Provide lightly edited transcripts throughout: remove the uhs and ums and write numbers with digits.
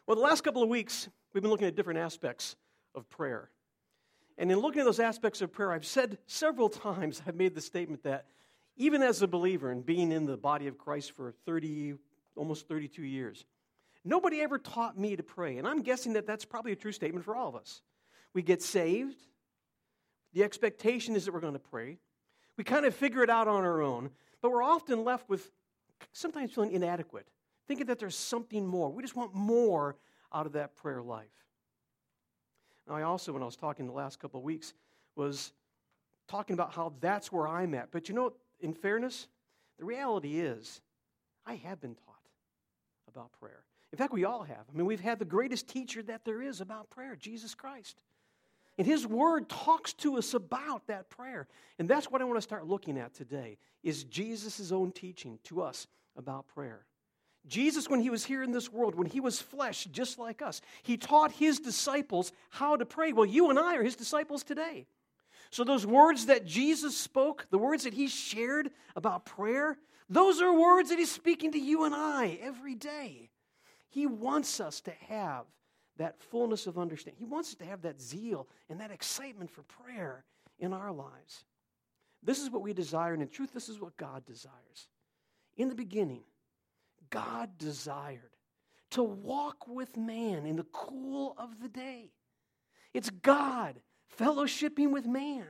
Well, the last couple of weeks, we've been looking at different aspects of prayer. And in looking at those aspects of prayer, I've said several times, I've made the statement that even as a believer and being in the body of Christ for almost 32 years, nobody ever taught me to pray. And I'm guessing that that's probably a true statement for all of us. We get saved. The expectation is that we're going to pray. We kind of figure it out on our own, but we're often left with sometimes feeling inadequate, thinking that there's something more. We just want more out of that prayer life. Now, I also, when I was talking the last couple of weeks, was talking about how that's where I'm at. But you know, in fairness, the reality is I have been taught about prayer. In fact, we all have. I mean, we've had the greatest teacher that there is about prayer, Jesus Christ. And His Word talks to us about that prayer. And that's what I want to start looking at today, is Jesus' own teaching to us about prayer. Jesus, when He was here in this world, when He was flesh just like us, He taught His disciples how to pray. Well, you and I are His disciples today. So those words that Jesus spoke, the words that He shared about prayer, those are words that He's speaking to you and I every day. He wants us to have that fullness of understanding. He wants us to have that zeal and that excitement for prayer in our lives. This is what we desire, and in truth, this is what God desires. In the beginning, God desired to walk with man in the cool of the day. It's God fellowshipping with man.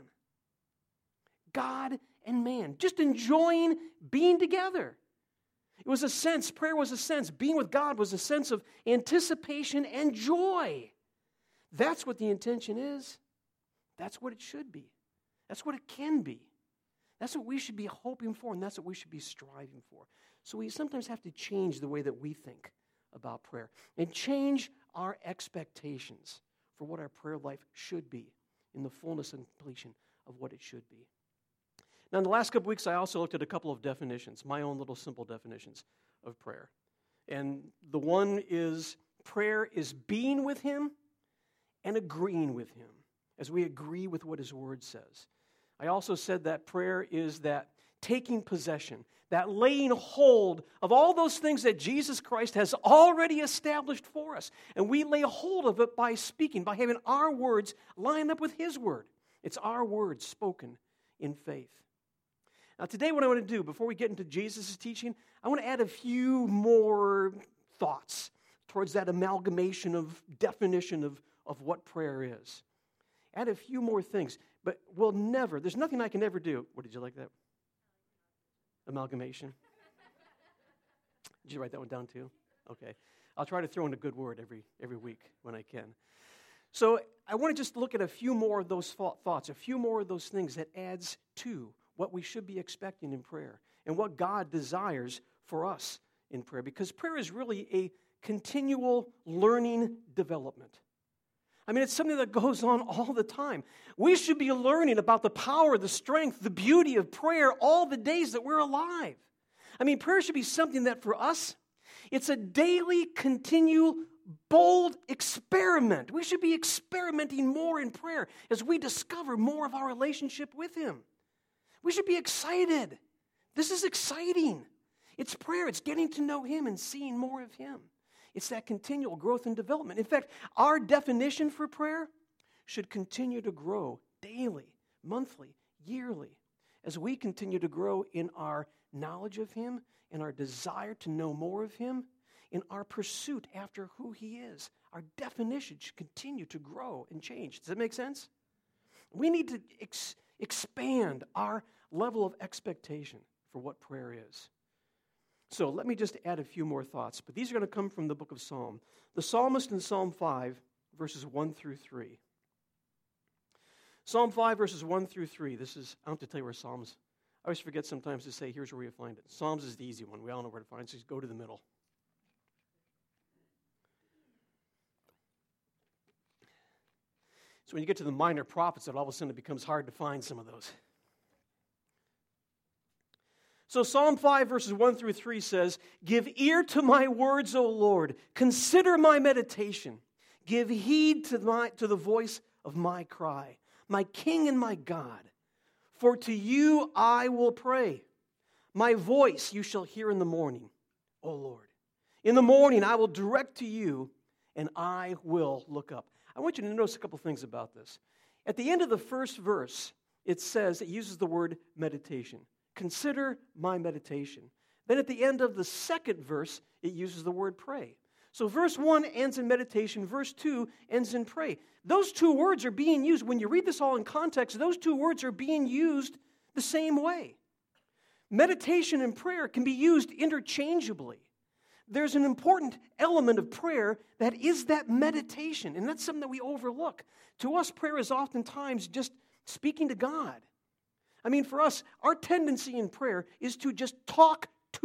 God and man, just enjoying being together. It was a sense, prayer was a sense, being with God was a sense of anticipation and joy. That's what the intention is. That's what it should be. That's what it can be. That's what we should be hoping for, and that's what we should be striving for. So we sometimes have to change the way that we think about prayer and change our expectations for what our prayer life should be in the fullness and completion of what it should be. Now, in the last couple weeks, I also looked at a couple of definitions, my own little simple definitions of prayer. And the one is prayer is being with Him and agreeing with Him as we agree with what His Word says. I also said that prayer is that taking possession, that laying hold of all those things that Jesus Christ has already established for us. And we lay hold of it by speaking, by having our words line up with His Word. It's our words spoken in faith. Now, today what I want to do, before we get into Jesus' teaching, I want to add a few more thoughts towards that amalgamation of definition of what prayer is. Add a few more things, but there's nothing I can ever do. What, did you like that? Amalgamation? Did you write that one down too? Okay. I'll try to throw in a good word every week when I can. So I want to just look at a few more of those thoughts, a few more of those things that adds to what we should be expecting in prayer and what God desires for us in prayer. Because prayer is really a continual learning development. I mean, it's something that goes on all the time. We should be learning about the power, the strength, the beauty of prayer all the days that we're alive. I mean, prayer should be something that for us, it's a daily, continual, bold experiment. We should be experimenting more in prayer as we discover more of our relationship with Him. We should be excited. This is exciting. It's prayer. It's getting to know Him and seeing more of Him. It's that continual growth and development. In fact, our definition for prayer should continue to grow daily, monthly, yearly, as we continue to grow in our knowledge of Him and our desire to know more of Him, in our pursuit after who He is. Our definition should continue to grow and change. Does that make sense? We need to expand our level of expectation for what prayer is. So let me just add a few more thoughts, but these are going to come from the book of Psalm. The psalmist in Psalm 5, verses 1 through 3. Psalm 5, verses 1 through 3. I don't have to tell you where Psalms. I always forget sometimes to say, here's where you find it. Psalms is the easy one. We all know where to find it, so just go to the middle. So when you get to the minor prophets, all of a sudden it becomes hard to find some of those. So Psalm 5, verses 1 through 3 says, "Give ear to my words, O Lord. Consider my meditation. Give heed to the voice of my cry, my King and my God. For to you I will pray. My voice you shall hear in the morning, O Lord. In the morning I will direct to you and I will look up. I want you to notice a couple things about this. At the end of the first verse, it uses the word meditation. Consider my meditation. Then at the end of the second verse, it uses the word pray. So verse 1 ends in meditation, verse 2 ends in pray. Those two words are being used, when you read this all in context, those two words are being used the same way. Meditation and prayer can be used interchangeably. There's an important element of prayer that is that meditation, and that's something that we overlook. To us, prayer is oftentimes just speaking to God. I mean, for us, our tendency in prayer is to just talk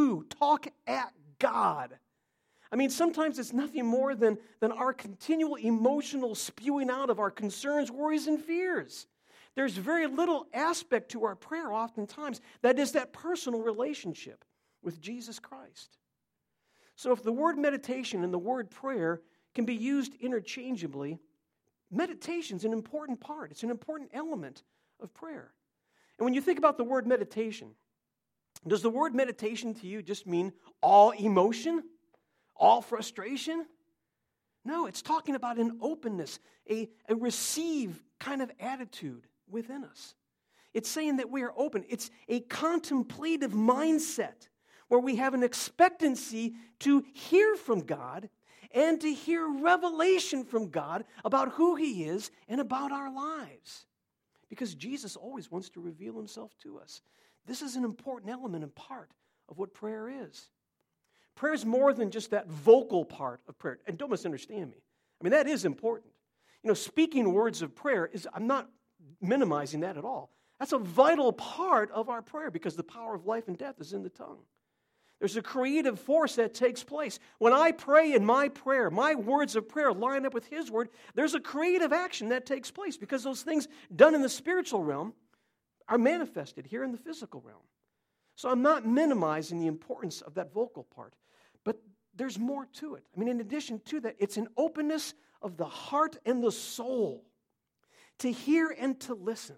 at God. I mean, sometimes it's nothing more than our continual emotional spewing out of our concerns, worries, and fears. There's very little aspect to our prayer oftentimes that is that personal relationship with Jesus Christ. So if the word meditation and the word prayer can be used interchangeably, meditation is an important part. It's an important element of prayer. And when you think about the word meditation, does the word meditation to you just mean all emotion? All frustration? No, it's talking about an openness, a receive kind of attitude within us. It's saying that we are open. It's a contemplative mindset where we have an expectancy to hear from God and to hear revelation from God about who He is and about our lives. Because Jesus always wants to reveal Himself to us. This is an important element and part of what prayer is. Prayer is more than just that vocal part of prayer. And don't misunderstand me. I mean, that is important. You know, speaking words of prayer I'm not minimizing that at all. That's a vital part of our prayer because the power of life and death is in the tongue. There's a creative force that takes place. When I pray in my prayer, my words of prayer line up with His word, there's a creative action that takes place because those things done in the spiritual realm are manifested here in the physical realm. So I'm not minimizing the importance of that vocal part, but there's more to it. I mean, in addition to that, it's an openness of the heart and the soul to hear and to listen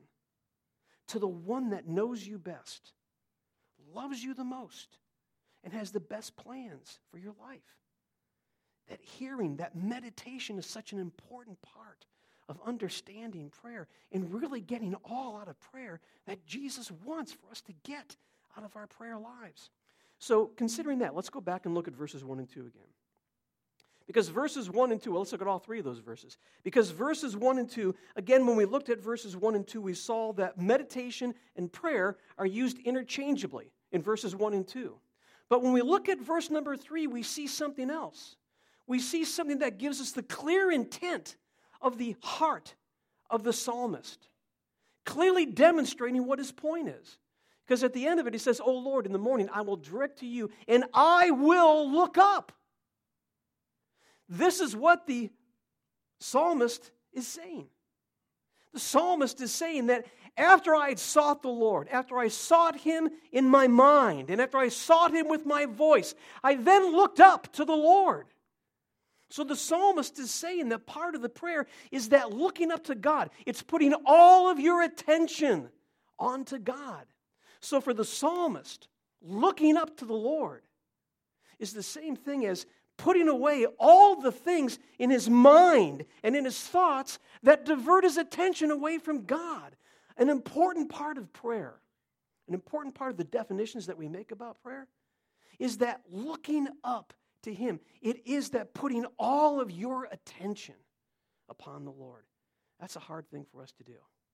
to the one that knows you best, loves you the most, and has the best plans for your life. That hearing, that meditation is such an important part of understanding prayer and really getting all out of prayer that Jesus wants for us to get out of our prayer lives. So considering that, let's go back and look at verses 1 and 2 again. Because verses 1 and 2, well, let's look at all three of those verses. Because verses 1 and 2, again, when we looked at verses 1 and 2, we saw that meditation and prayer are used interchangeably in verses 1 and 2. But when we look at verse number 3, we see something else. We see something that gives us the clear intent of the heart of the psalmist, clearly demonstrating what his point is. Because at the end of it, he says, "O Lord, in the morning I will direct to you, and I will look up." This is what the psalmist is saying. The psalmist is saying that after I had sought the Lord, after I sought Him in my mind, and after I sought Him with my voice, I then looked up to the Lord. So the psalmist is saying that part of the prayer is that looking up to God. It's putting all of your attention onto God. So for the psalmist, looking up to the Lord is the same thing as putting away all the things in his mind and in his thoughts that divert his attention away from God. An important part of prayer, an important part of the definitions that we make about prayer, is that looking up to Him. It is that putting all of your attention upon the Lord. That's a hard thing for us to do.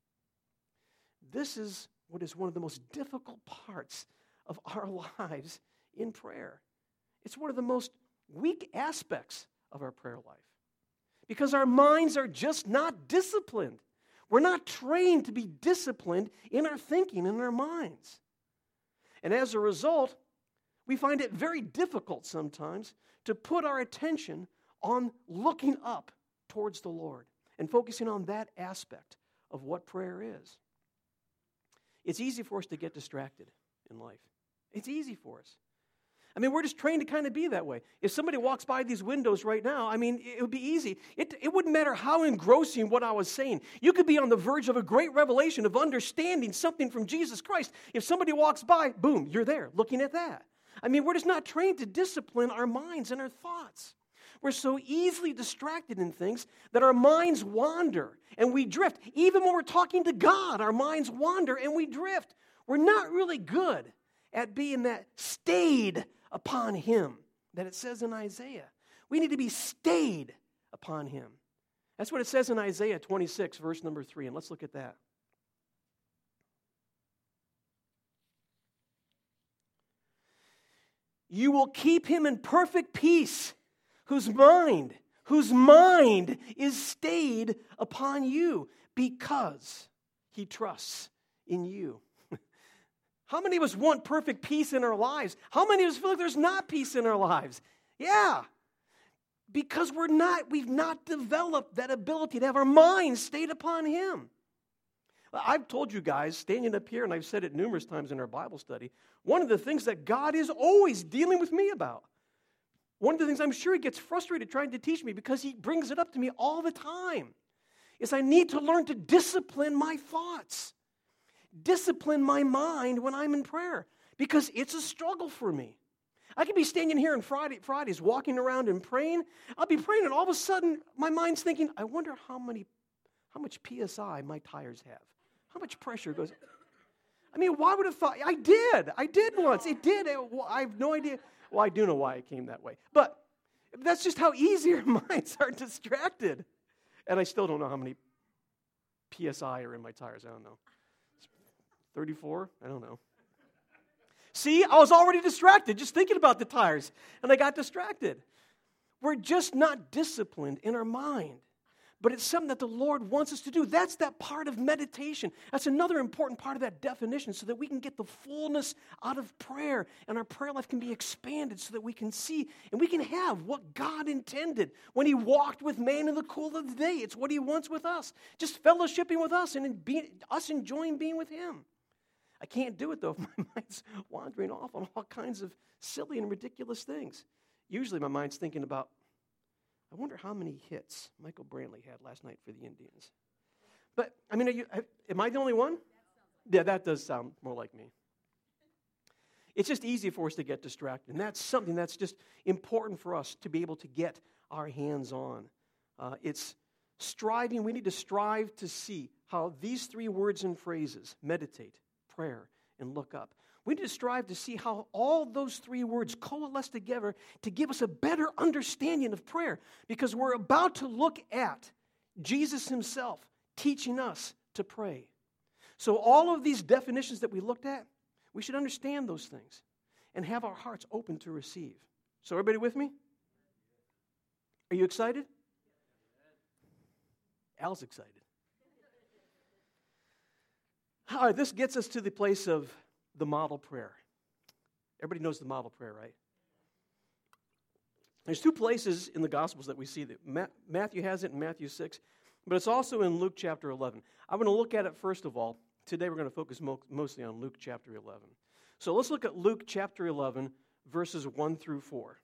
This is what is one of the most difficult parts of our lives in prayer. It's one of the most weak aspects of our prayer life because our minds are just not disciplined. We're not trained to be disciplined in our thinking and our minds. And as a result, we find it very difficult sometimes to put our attention on looking up towards the Lord and focusing on that aspect of what prayer is. It's easy for us to get distracted in life. It's easy for us. I mean, we're just trained to kind of be that way. If somebody walks by these windows right now, I mean, it would be easy. It wouldn't matter how engrossing what I was saying. You could be on the verge of a great revelation of understanding something from Jesus Christ. If somebody walks by, boom, you're there looking at that. I mean, we're just not trained to discipline our minds and our thoughts. We're so easily distracted in things that our minds wander and we drift. Even when we're talking to God, our minds wander and we drift. We're not really good at being that stayed upon Him that it says in Isaiah. We need to be stayed upon Him. That's what it says in Isaiah 26, verse number 3, and let's look at that. You will keep him in perfect peace, whose mind is stayed upon you, because he trusts in you. How many of us want perfect peace in our lives? How many of us feel like there's not peace in our lives? Yeah. Because we've not developed that ability to have our minds stayed upon Him. I've told you guys, standing up here, and I've said it numerous times in our Bible study, one of the things that God is always dealing with me about, one of the things I'm sure He gets frustrated trying to teach me because He brings it up to me all the time, is I need to learn to discipline my thoughts, discipline my mind when I'm in prayer, because it's a struggle for me. I could be standing here on Fridays walking around and praying. I'll be praying, and all of a sudden, my mind's thinking, I wonder how much PSI my tires have. How much pressure goes... I mean, why would have thought... I did once. It did. I have no idea. Well, I do know why it came that way. But that's just how easy our minds are distracted. And I still don't know how many PSI are in my tires. I don't know. 34? I don't know. See, I was already distracted just thinking about the tires, and I got distracted. We're just not disciplined in our mind. But it's something that the Lord wants us to do. That's that part of meditation. That's another important part of that definition so that we can get the fullness out of prayer and our prayer life can be expanded so that we can see and we can have what God intended when He walked with man in the cool of the day. It's what He wants with us. Just fellowshipping with us and us enjoying being with Him. I can't do it, though, if my mind's wandering off on all kinds of silly and ridiculous things. Usually my mind's thinking about, I wonder how many hits Michael Brantley had last night for the Indians. But, I mean, am I the only one? Yeah, that does sound more like me. It's just easy for us to get distracted, and that's something that's just important for us to be able to get our hands on. It's striving. We need to strive to see how these three words and phrases, meditate, prayer, and look up, we need to strive to see how all those three words coalesce together to give us a better understanding of prayer, because we're about to look at Jesus Himself teaching us to pray. So all of these definitions that we looked at, we should understand those things and have our hearts open to receive. So everybody with me? Are you excited? Al's excited. All right, this gets us to the place of the model prayer. Everybody knows the model prayer, right? There's two places in the Gospels that we see that. Matthew has it in Matthew 6, but it's also in Luke chapter 11. I'm going to look at it first of all. Today we're going to focus mostly on Luke chapter 11. So let's look at Luke chapter 11, verses 1 through 4.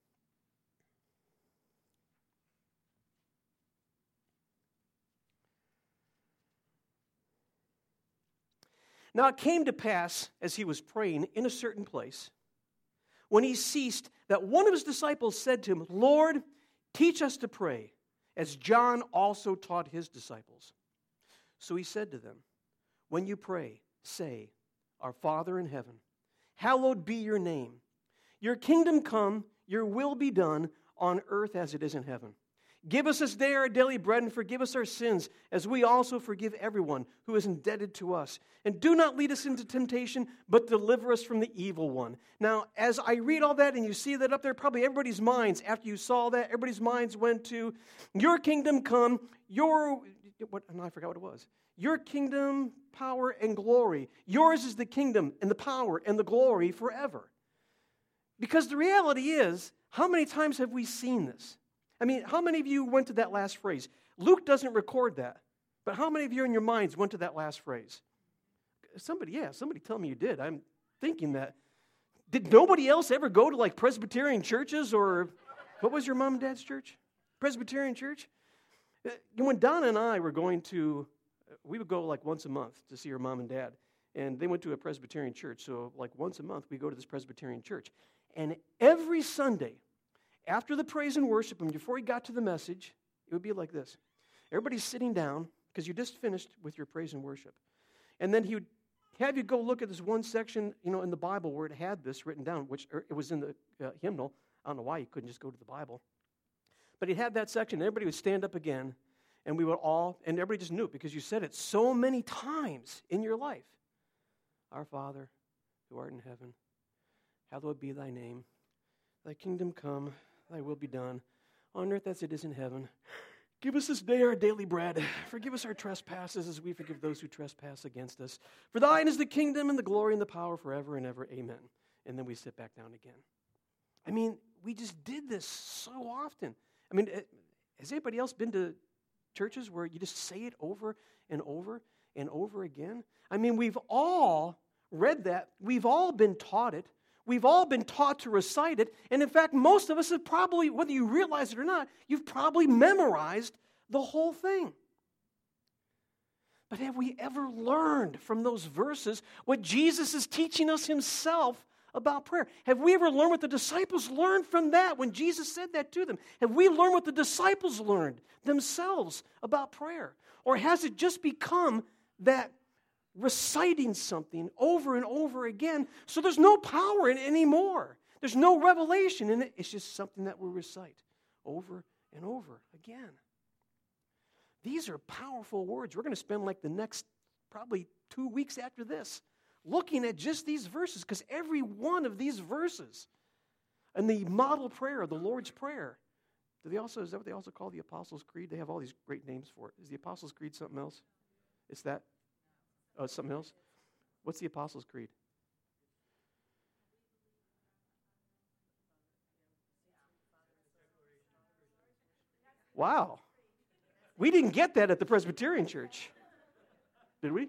Now it came to pass, as he was praying in a certain place, when he ceased, that one of his disciples said to him, Lord, teach us to pray, as John also taught his disciples. So he said to them, when you pray, say, Our Father in heaven, hallowed be your name. Your kingdom come, your will be done on earth as it is in heaven. Give us this day our daily bread, and forgive us our sins, as we also forgive everyone who is indebted to us. And do not lead us into temptation, but deliver us from the evil one. Now, as I read all that, and you see that up there, probably everybody's minds, after you saw that, everybody's minds went to, your kingdom come, I forgot what it was. Your kingdom, power, and glory. Yours is the kingdom, and the power, and the glory forever. Because the reality is, how many times have we seen this? I mean, how many of you went to that last phrase? Luke doesn't record that, but how many of you in your minds went to that last phrase? Somebody tell me you did. I'm thinking that. Did nobody else ever go to like Presbyterian churches, or what was your mom and dad's church? Presbyterian church? When Donna and I were going to, we would go like once a month to see her mom and dad, and they went to a Presbyterian church, so like once a month we go to this Presbyterian church. And every Sunday, after the praise and worship, and before he got to the message, it would be like this. Everybody's sitting down, because you just finished with your praise and worship. And then he would have you go look at this one section, in the Bible where it had this written down, it was in the hymnal. I don't know why you couldn't just go to the Bible. But he had that section, and everybody would stand up again, and we would all, and everybody just knew it because you said it so many times in your life. Our Father, who art in heaven, hallowed be thy name. Thy kingdom come, thy will be done, on earth as it is in heaven. Give us this day our daily bread. Forgive us our trespasses as we forgive those who trespass against us. For thine is the kingdom and the glory and the power forever and ever. Amen. And then we sit back down again. I mean, we just did this so often. I mean, has anybody else been to churches where you just say it over and over and over again? I mean, we've all read that. We've all been taught it. We've all been taught to recite it. And in fact, most of us have probably, whether you realize it or not, you've probably memorized the whole thing. But have we ever learned from those verses what Jesus is teaching us himself about prayer? Have we ever learned what the disciples learned from that when Jesus said that to them? Have we learned what the disciples learned themselves about prayer? Or has it just become that reciting something over and over again, so there's no power in it anymore? There's no revelation in it. It's just something that we recite over and over again. These are powerful words. We're going to spend like the next probably 2 weeks after this looking at just these verses, because every one of these verses and the model prayer, the Lord's Prayer, is that what they also call the Apostles' Creed? They have all these great names for it. Is the Apostles' Creed something else? It's that? Oh, something else? What's the Apostles' Creed? Wow. We didn't get that at the Presbyterian Church. Did we?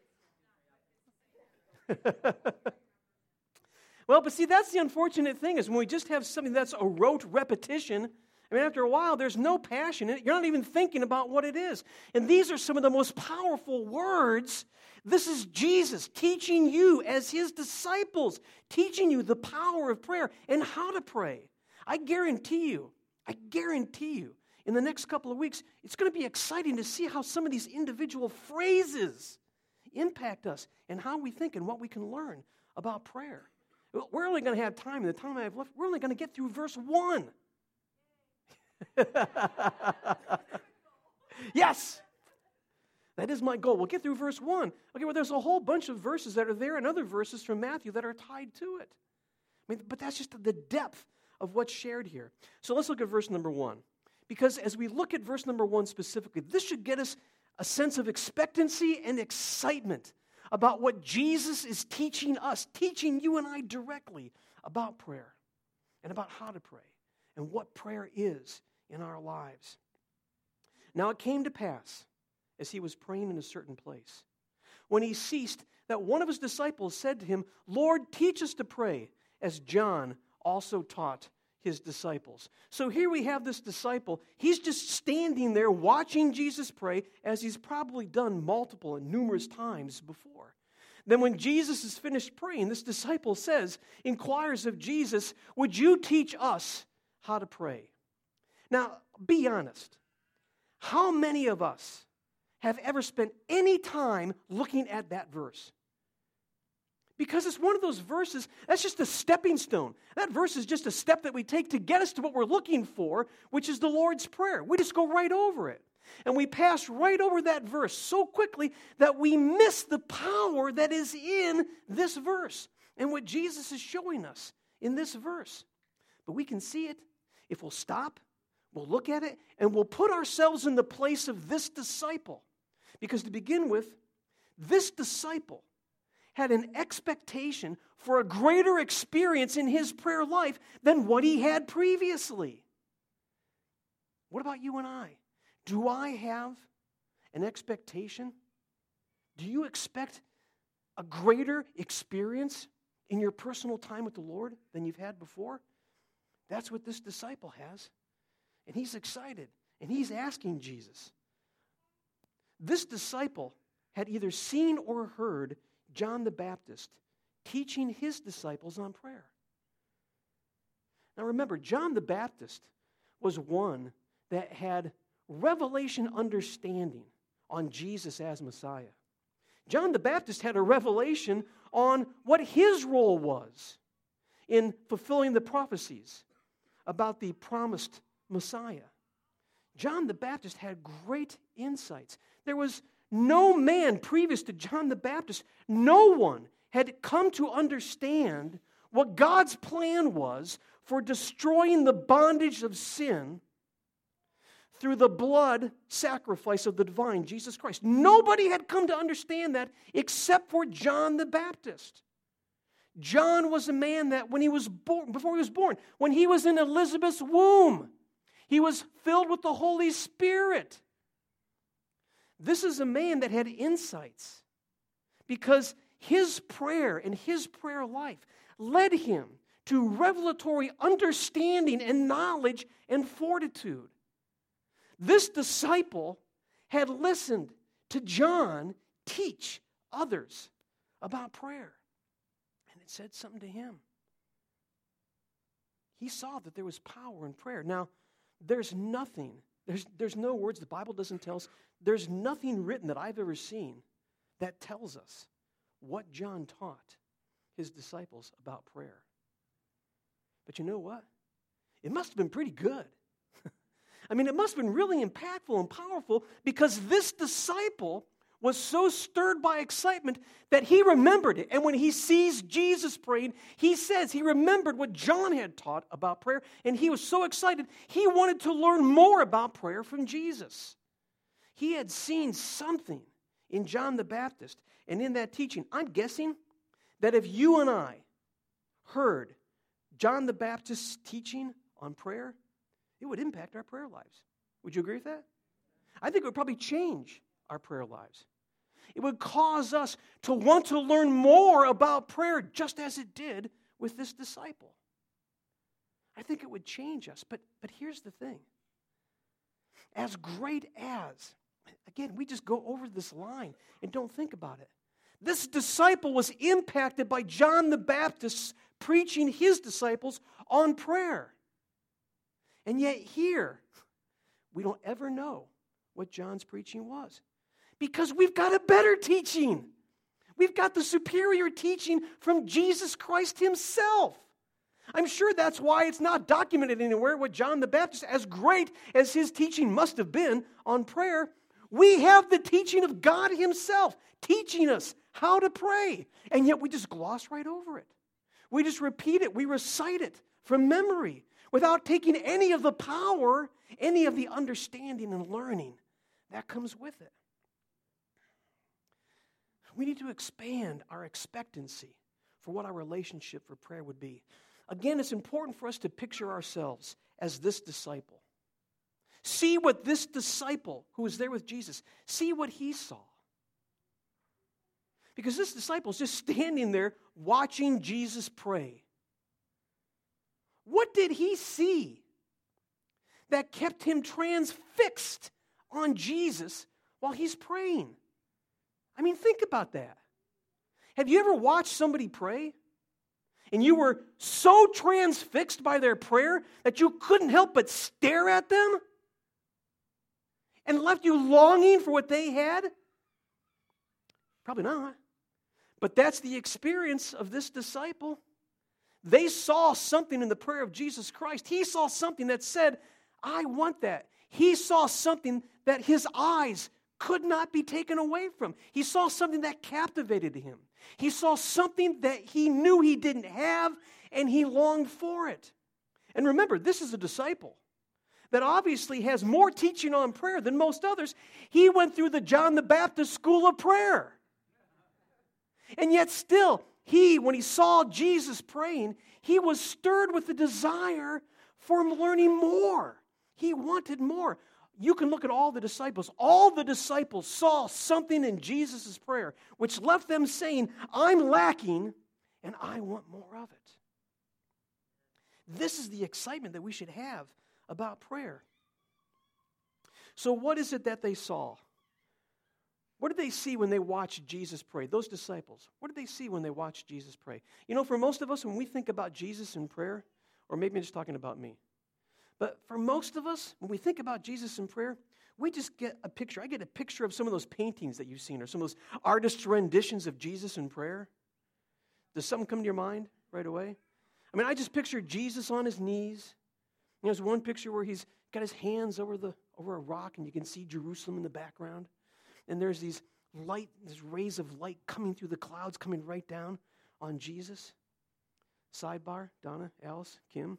Well, but see, that's the unfortunate thing, is when we just have something that's a rote repetition, I mean, after a while, there's no passion in it. You're not even thinking about what it is. And these are some of the most powerful words. This is Jesus teaching you as his disciples, teaching you the power of prayer and how to pray. I guarantee you, in the next couple of weeks, it's going to be exciting to see how some of these individual phrases impact us and how we think and what we can learn about prayer. We're only going to have time, in the time I have left, we're only going to get through verse 1. Yes! That is my goal. We'll get through verse 1. Okay, well, there's a whole bunch of verses that are there and other verses from Matthew that are tied to it. I mean, but that's just the depth of what's shared here. So let's look at verse number 1. Because as we look at verse number 1 specifically, this should get us a sense of expectancy and excitement about what Jesus is teaching us, teaching you and I directly about prayer and about how to pray and what prayer is in our lives. Now it came to pass, as he was praying in a certain place, when he ceased, that one of his disciples said to him, Lord, teach us to pray, as John also taught his disciples. So here we have this disciple. He's just standing there watching Jesus pray, as he's probably done multiple and numerous times before. Then when Jesus is finished praying, this disciple inquires of Jesus, would you teach us how to pray? Now, be honest. How many of us have ever spent any time looking at that verse? Because it's one of those verses, that's just a stepping stone. That verse is just a step that we take to get us to what we're looking for, which is the Lord's Prayer. We just go right over it. And we pass right over that verse so quickly that we miss the power that is in this verse and what Jesus is showing us in this verse. But we can see it if we'll stop, we'll look at it, and we'll put ourselves in the place of this disciple. Because to begin with, this disciple had an expectation for a greater experience in his prayer life than what he had previously. What about you and I? Do I have an expectation? Do you expect a greater experience in your personal time with the Lord than you've had before? That's what this disciple has. And he's excited. And he's asking Jesus. This disciple had either seen or heard John the Baptist teaching his disciples on prayer. Now remember, John the Baptist was one that had revelation understanding on Jesus as Messiah. John the Baptist had a revelation on what his role was in fulfilling the prophecies about the promised Messiah. John the Baptist had great insights. There was no man previous to John the Baptist, no one had come to understand what God's plan was for destroying the bondage of sin through the blood sacrifice of the divine Jesus Christ. Nobody had come to understand that except for John the Baptist. John was a man that when he was born, before he was born, when he was in Elizabeth's womb, he was filled with the Holy Spirit. This is a man that had insights because his prayer and his prayer life led him to revelatory understanding and knowledge and fortitude. This disciple had listened to John teach others about prayer. And it said something to him. He saw that there was power in prayer. Now, there's nothing, there's no words, the Bible doesn't tell us, there's nothing written that I've ever seen that tells us what John taught his disciples about prayer. But you know what? It must have been pretty good. I mean, it must have been really impactful and powerful because this disciple was so stirred by excitement that he remembered it. And when he sees Jesus praying, he says he remembered what John had taught about prayer, and he was so excited, he wanted to learn more about prayer from Jesus. He had seen something in John the Baptist and in that teaching. I'm guessing that if you and I heard John the Baptist's teaching on prayer, it would impact our prayer lives. Would you agree with that? I think it would probably change our prayer lives. It would cause us to want to learn more about prayer, just as it did with this disciple. I think it would change us. But here's the thing. As great as, again, we just go over this line and don't think about it. This disciple was impacted by John the Baptist preaching his disciples on prayer. And yet here, we don't ever know what John's preaching was. Because we've got a better teaching. We've got the superior teaching from Jesus Christ himself. I'm sure that's why it's not documented anywhere what John the Baptist, as great as his teaching must have been on prayer, we have the teaching of God himself teaching us how to pray. And yet we just gloss right over it. We just repeat it. We recite it from memory without taking any of the power, any of the understanding and learning that comes with it. We need to expand our expectancy for what our relationship for prayer would be. Again, it's important for us to picture ourselves as this disciple. See what this disciple who was there with Jesus, see what he saw. Because this disciple is just standing there watching Jesus pray. What did he see that kept him transfixed on Jesus while he's praying? I mean, think about that. Have you ever watched somebody pray and you were so transfixed by their prayer that you couldn't help but stare at them and left you longing for what they had? Probably not. But that's the experience of this disciple. They saw something in the prayer of Jesus Christ. He saw something that said, I want that. He saw something that his eyes could not be taken away from. He saw something that captivated him. He saw something that he knew he didn't have, and he longed for it. And remember, this is a disciple that obviously has more teaching on prayer than most others. He went through the John the Baptist school of prayer. And yet still, when he saw Jesus praying, he was stirred with the desire for learning more. He wanted more. You can look at all the disciples. All the disciples saw something in Jesus' prayer which left them saying, I'm lacking and I want more of it. This is the excitement that we should have about prayer. So what is it that they saw? What did they see when they watched Jesus pray? Those disciples, what did they see when they watched Jesus pray? You know, for most of us, when we think about Jesus in prayer, Or maybe I'm just talking about me. But for most of us, when we think about Jesus in prayer, we just get a picture. I get a picture of some of those paintings that you've seen or some of those artists' renditions of Jesus in prayer. Does something come to your mind right away? I mean, I just picture Jesus on his knees. There's one picture where he's got his hands over a rock, and you can see Jerusalem in the background. And there's these rays of light coming through the clouds, coming right down on Jesus. Sidebar, Donna, Alice, Kim.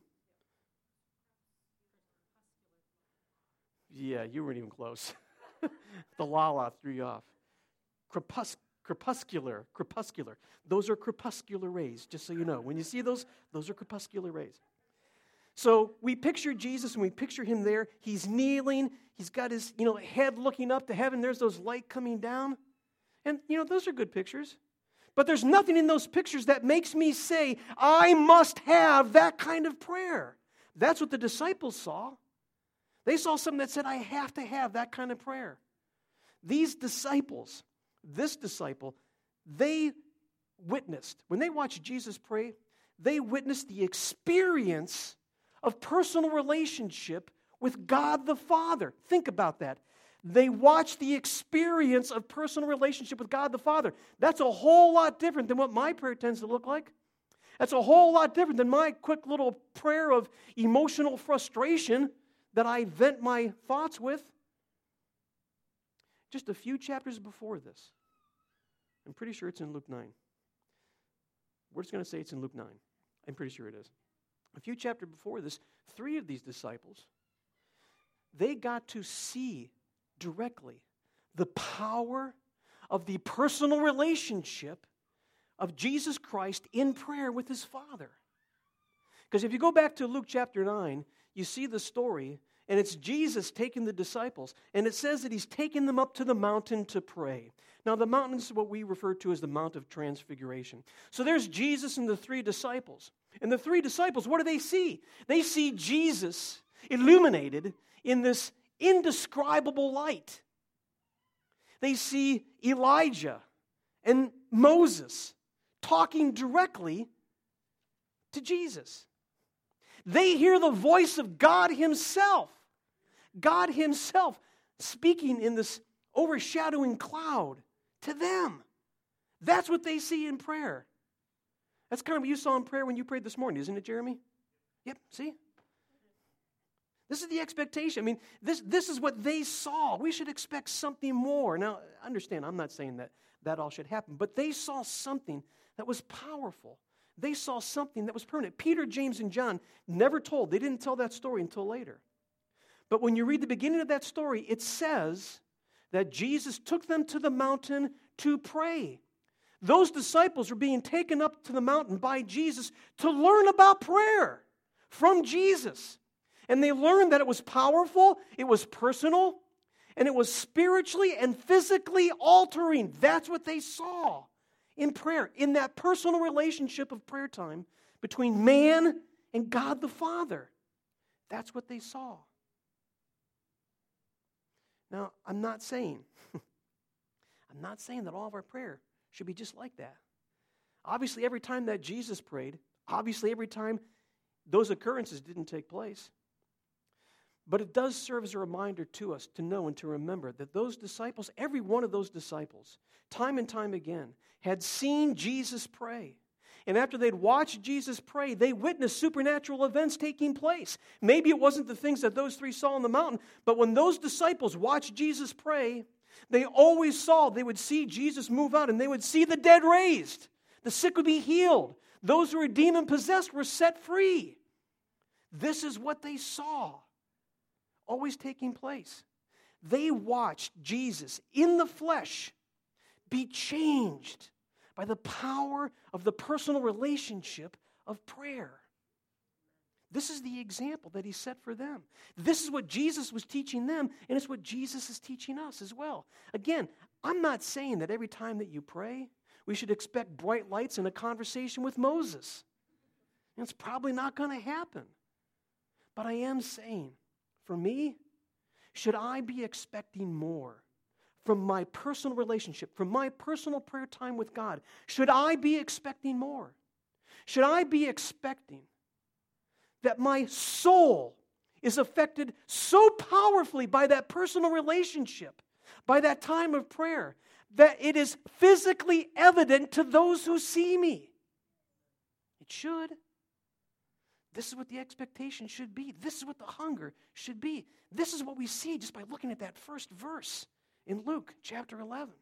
Yeah, you weren't even close. The la threw you off. Crepuscular. Those are crepuscular rays, just so you know. When you see those are crepuscular rays. So we picture Jesus, and we picture him there. He's kneeling. He's got his head looking up to heaven. There's those light coming down. And, those are good pictures. But there's nothing in those pictures that makes me say, I must have that kind of prayer. That's what the disciples saw. They saw something that said, I have to have that kind of prayer. These disciples, this disciple, they witnessed, when they watched Jesus pray, they witnessed the experience of personal relationship with God the Father. Think about that. They watched the experience of personal relationship with God the Father. That's a whole lot different than what my prayer tends to look like. That's a whole lot different than my quick little prayer of emotional frustration that I vent my thoughts with. Just a few chapters before this, I'm pretty sure it's in Luke 9. We're just going to say it's in Luke 9. I'm pretty sure it is. A few chapters before this, 3 of these disciples, they got to see directly the power of the personal relationship of Jesus Christ in prayer with his Father. Because if you go back to Luke chapter 9, you see the story, and it's Jesus taking the disciples, and it says that he's taking them up to the mountain to pray. Now, the mountain is what we refer to as the Mount of Transfiguration. So there's Jesus and the 3 disciples. And the 3 disciples, what do they see? They see Jesus illuminated in this indescribable light. They see Elijah and Moses talking directly to Jesus. They hear the voice of God himself speaking in this overshadowing cloud to them. That's what they see in prayer. That's kind of what you saw in prayer when you prayed this morning, isn't it, Jeremy? Yep, see? This is the expectation. I mean, this is what they saw. We should expect something more. Now, understand, I'm not saying that all should happen, but they saw something that was powerful. They saw something that was permanent. Peter, James, and John never told. They didn't tell that story until later. But when you read the beginning of that story, it says that Jesus took them to the mountain to pray. Those disciples were being taken up to the mountain by Jesus to learn about prayer from Jesus. And they learned that it was powerful, it was personal, and it was spiritually and physically altering. That's what they saw in prayer, in that personal relationship of prayer time between man and God the Father. That's what they saw. Now, I'm not saying that all of our prayer should be just like that. Obviously, every time that Jesus prayed, obviously every time those occurrences didn't take place. But it does serve as a reminder to us to know and to remember that those disciples, every one of those disciples, time and time again, had seen Jesus pray. And after they'd watched Jesus pray, they witnessed supernatural events taking place. Maybe it wasn't the things that those 3 saw on the mountain, but when those disciples watched Jesus pray, they would see Jesus move out, and they would see the dead raised. The sick would be healed. Those who were demon-possessed were set free. This is what they saw always taking place. They watched Jesus in the flesh be changed by the power of the personal relationship of prayer. This is the example that he set for them. This is what Jesus was teaching them, and it's what Jesus is teaching us as well. Again, I'm not saying that every time that you pray, we should expect bright lights and a conversation with Moses. It's probably not going to happen. But I am saying, for me, should I be expecting more from my personal relationship, from my personal prayer time with God? Should I be expecting more? Should I be expecting that my soul is affected so powerfully by that personal relationship, by that time of prayer, that it is physically evident to those who see me. It should. This is what the expectation should be. This is what the hunger should be. This is what we see just by looking at that first verse in Luke chapter 11.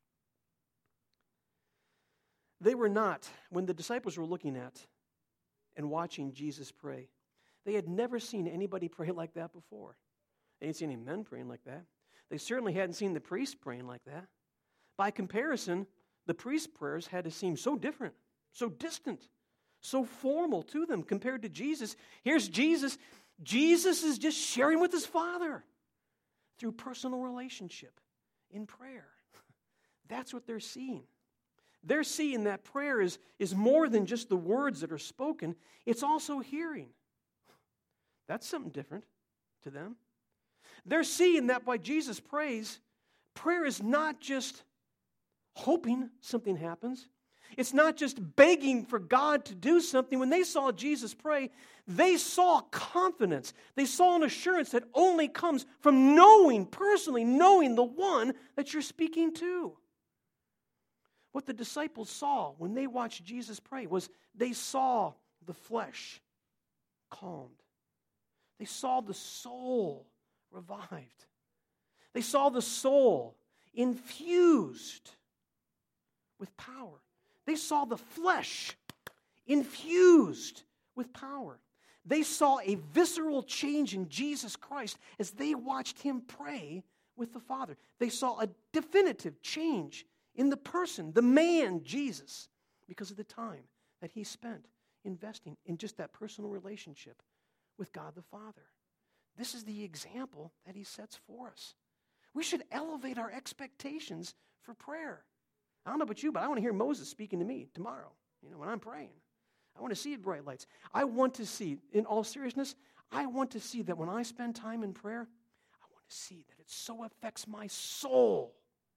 They were not, when the disciples were looking at and watching Jesus pray, they had never seen anybody pray like that before. They hadn't seen any men praying like that. They certainly hadn't seen the priests praying like that. By comparison, the priest's prayers had to seem so different, so distant, so formal to them compared to Jesus. Here's Jesus. Jesus is just sharing with his Father through personal relationship in prayer. That's what they're seeing. They're seeing that prayer is more than just the words that are spoken. It's also hearing. That's something different to them. They're seeing that by Jesus prays, prayer is not just hoping something happens. It's not just begging for God to do something. When they saw Jesus pray, they saw confidence. They saw an assurance that only comes from personally knowing the one that you're speaking to. What the disciples saw when they watched Jesus pray was they saw the flesh calmed. They saw the soul revived. They saw the soul infused with power. They saw the flesh infused with power. They saw a visceral change in Jesus Christ as they watched him pray with the Father. They saw a definitive change in the person, the man, Jesus, because of the time that he spent investing in just that personal relationship with God the Father. This is the example that he sets for us. We should elevate our expectations for prayer. I don't know about you, but I want to hear Moses speaking to me tomorrow, when I'm praying. I want to see bright lights. I want to see, in all seriousness, I want to see that when I spend time in prayer, I want to see that it so affects my soul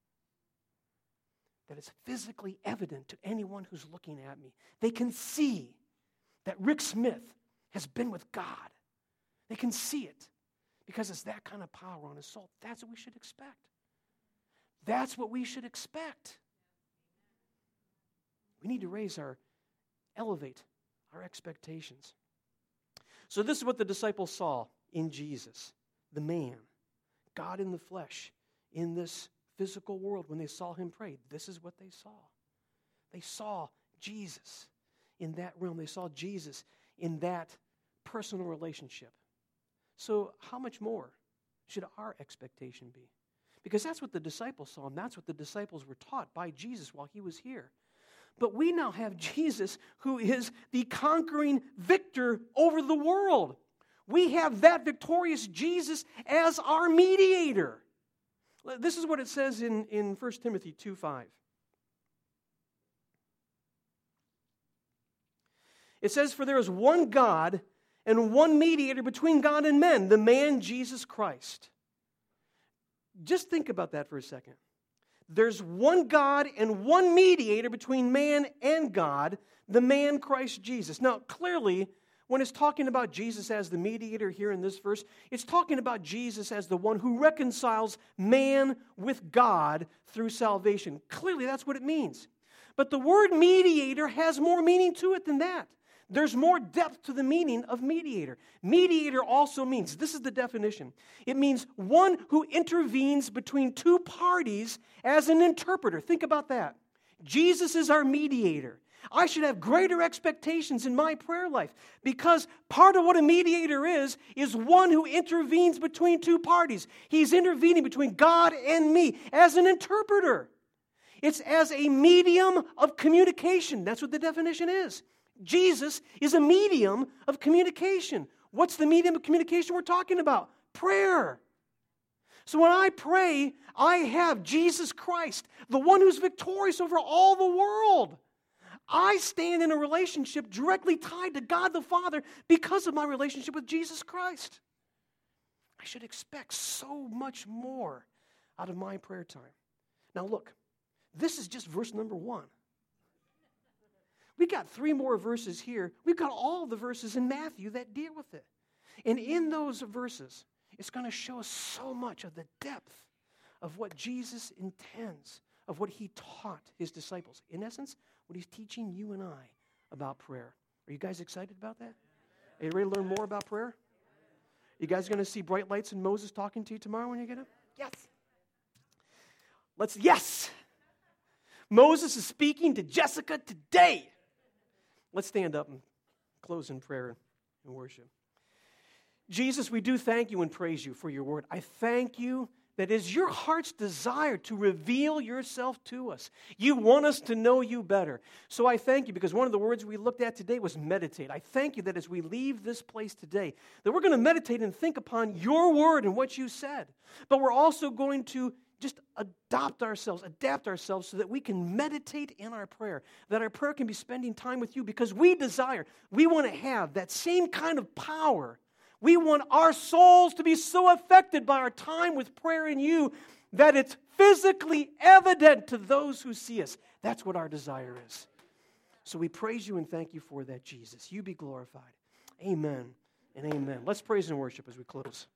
that it's physically evident to anyone who's looking at me. They can see that Rick Smith has been with God. They can see it because it's that kind of power on his soul. That's what we should expect. That's what we should expect. We need to elevate our expectations. So this is what the disciples saw in Jesus, the man, God in the flesh, in this physical world. When they saw him pray, this is what they saw. They saw Jesus in that realm. They saw Jesus in that personal relationship. So how much more should our expectation be? Because that's what the disciples saw, and that's what the disciples were taught by Jesus while he was here. But we now have Jesus, who is the conquering victor over the world. We have that victorious Jesus as our mediator. This is what it says in 1 Timothy 2:5. It says, "For there is one God and one mediator between God and men, the man Jesus Christ." Just think about that for a second. There's one God and one mediator between man and God, the man Christ Jesus. Now, clearly, when it's talking about Jesus as the mediator here in this verse, it's talking about Jesus as the one who reconciles man with God through salvation. Clearly, that's what it means. But the word mediator has more meaning to it than that. There's more depth to the meaning of mediator. Mediator also means, this is the definition, it means one who intervenes between two parties as an interpreter. Think about that. Jesus is our mediator. I should have greater expectations in my prayer life because part of what a mediator is one who intervenes between two parties. He's intervening between God and me as an interpreter. It's as a medium of communication. That's what the definition is. Jesus is a medium of communication. What's the medium of communication we're talking about? Prayer. So when I pray, I have Jesus Christ, the one who's victorious over all the world. I stand in a relationship directly tied to God the Father because of my relationship with Jesus Christ. I should expect so much more out of my prayer time. Now look, this is just verse number 1. We got 3 more verses here. We've got all the verses in Matthew that deal with it. And in those verses, it's going to show us so much of the depth of what Jesus intends, of what he taught his disciples. In essence, what he's teaching you and I about prayer. Are you guys excited about that? Are you ready to learn more about prayer? You guys going to see bright lights and Moses talking to you tomorrow when you get up? Yes. Yes! Moses is speaking to Jessica today. Let's stand up and close in prayer and worship. Jesus, we do thank you and praise you for your word. I thank you that is your heart's desire to reveal yourself to us. You want us to know you better. So I thank you because one of the words we looked at today was meditate. I thank you that as we leave this place today, that we're going to meditate and think upon your word and what you said. But we're also going to just adapt ourselves so that we can meditate in our prayer, that our prayer can be spending time with you because we want to have that same kind of power. We want our souls to be so affected by our time with prayer in you that it's physically evident to those who see us. That's what our desire is. So we praise you and thank you for that, Jesus. You be glorified. Amen and amen. Let's praise and worship as we close.